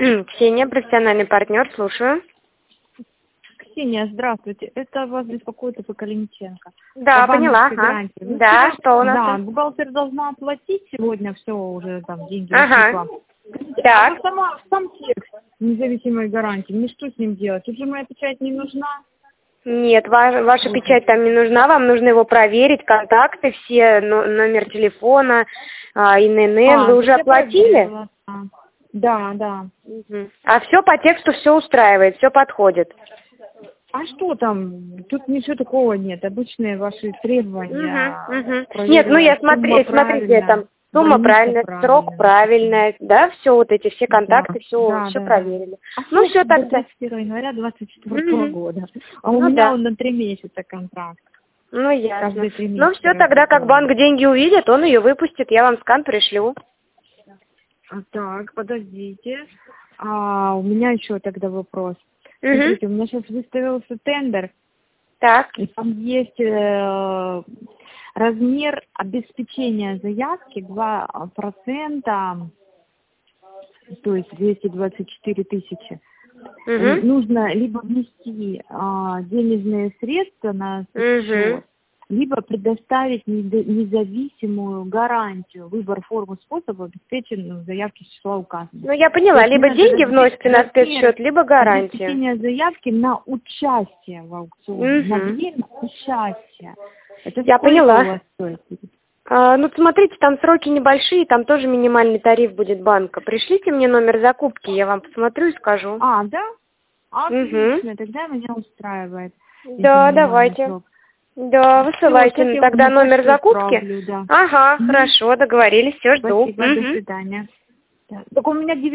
Ксения, профессиональный партнер, слушаю. Ксения, здравствуйте. Это вас беспокоит Поколенченко. Да, поняла. Ага. Да, что у нас? Да, там? бухгалтер должна оплатить сегодня все уже, там, деньги Ага. утекла. Так. А сам текст независимой гарантии, мне что с ним делать? Уже моя печать не нужна? Нет, ваша печать там не нужна, вам нужно его проверить, контакты все, номер телефона, ИНН. Вы уже оплатили? Да. Угу. А все по тексту все устраивает, все подходит. А что там? Тут ничего такого нет. Обычные ваши требования. Нет, я смотрите, там сумма правильная, срок правильный, да, все вот эти все контакты, все проверили. Ну все тогда. 31 января 2024 года. А у меня он на 3 месяца контракт. Ну ясно. Ну все тогда, как банк деньги увидит, он ее выпустит, я вам скан пришлю. Так, подождите. У меня еще тогда вопрос. Смотрите, у меня сейчас выставился тендер. Так. И там есть размер обеспечения заявки 2%, то есть 224 тысячи. Нужно либо внести денежные средства на счет, либо предоставить независимую гарантию. Выбор формы способа обеспечен заявки с числа указанных. Ну, я поняла, либо деньги вносите на спецсчет, либо гарантию. Обеспечение заявки на участие в аукционе, на время участия. Это я поняла. У вас стоит? Ну, смотрите, там сроки небольшие, там тоже минимальный тариф будет банка. Пришлите мне номер закупки, я вам посмотрю и скажу. Да? Отлично, тогда меня устраивает. Да, давайте. Срок. Да, высылайте тогда номер закупки. Отправлю, да. Ага, хорошо, договорились, все, жду. Спасибо, до свидания. Так у меня